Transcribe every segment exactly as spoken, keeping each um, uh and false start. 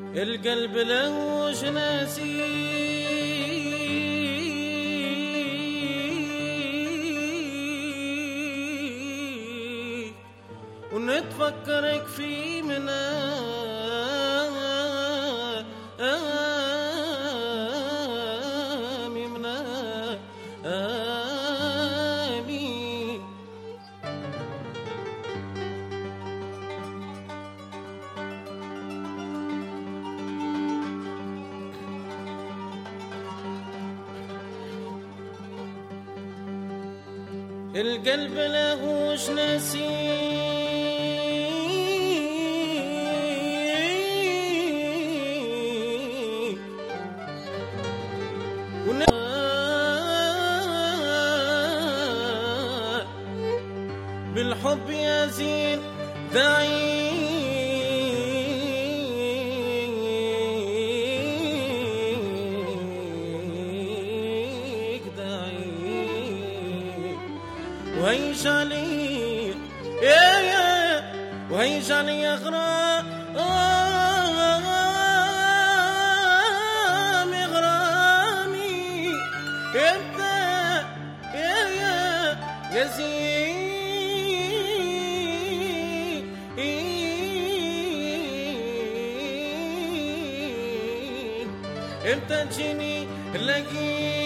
القلب لوش ناسي ونتفكرك في منا آمي منا آمي القلب لهوش ناسي بالحب يزين دعيك دعيك ويجعلي يا يا ويجعلي غرامي غرامي يبدأ يا يا يزيد امتى تجيني لقيت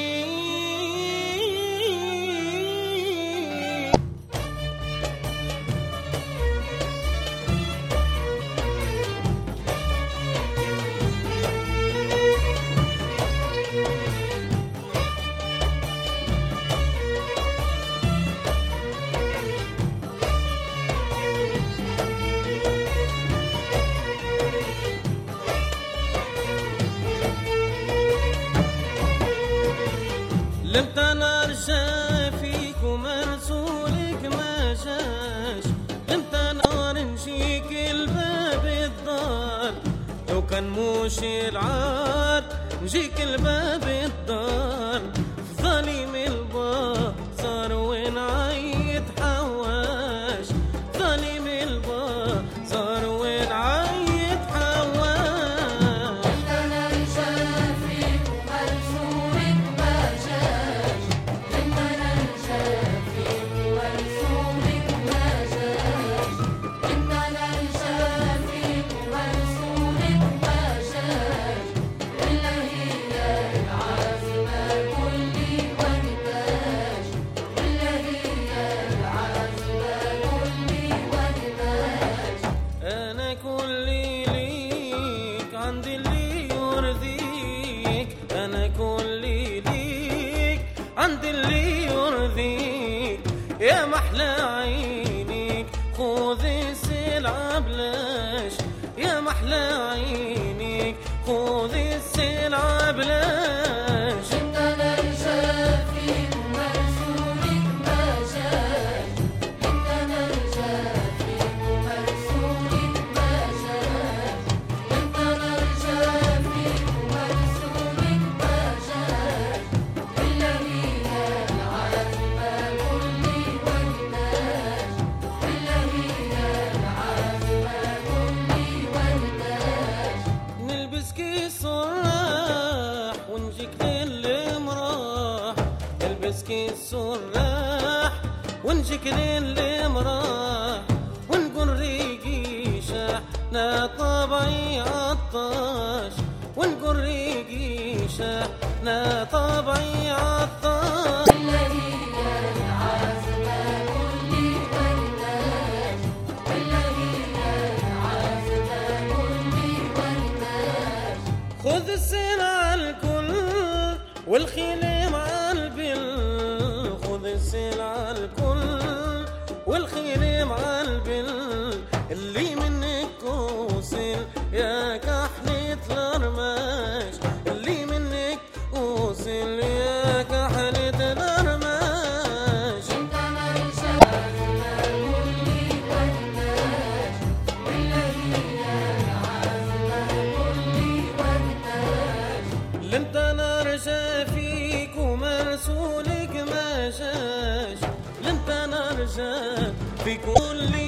لمت انا ارجع فيك ومرسولك ما جاش لمت انا نجيك الباب الدار لو كان موشي العار نجيك الباب الدار في ظليم البار صار وين عيد حواش ظليم البار صار وين عيد حواش عندي اللي يرضيك أنا كلي ليك عندي اللي يرضيك يا محلى عينيك خذ السلعة بلاش يا محلى عينيك خذ السلعة بلاش انت نرجع فيك ومرسولك ما جاش انت نرجع فيك ومرسولك ما جاش انت نرجع فيك ومرسولك ما جاش الا هي العازمة كلي ورداش الا هي العازمة كلي ورداش نلبس كيس الراح ونجيك للمراح نلبس كيس الراح ونجيك للمراح ونقول ريقي شاحنا طبعي عطاش ونقول ريقي شاحنا طبعي عطاش الا هي العازمة كلي ورداش الا هي العازمة كلي ورداش خذ السلعة الكل والخيل مع البل خذ السلعة الكل والخيل مع البل اللي منك وصل يا كحلة الرماش اللي منك وصل يا كحلة الرماش انت نرجع كلي ورداش الا هي العازمة كلي ورداش لمت انا رجع فيك ومرسولك ما جاش لمت انا رجع في كل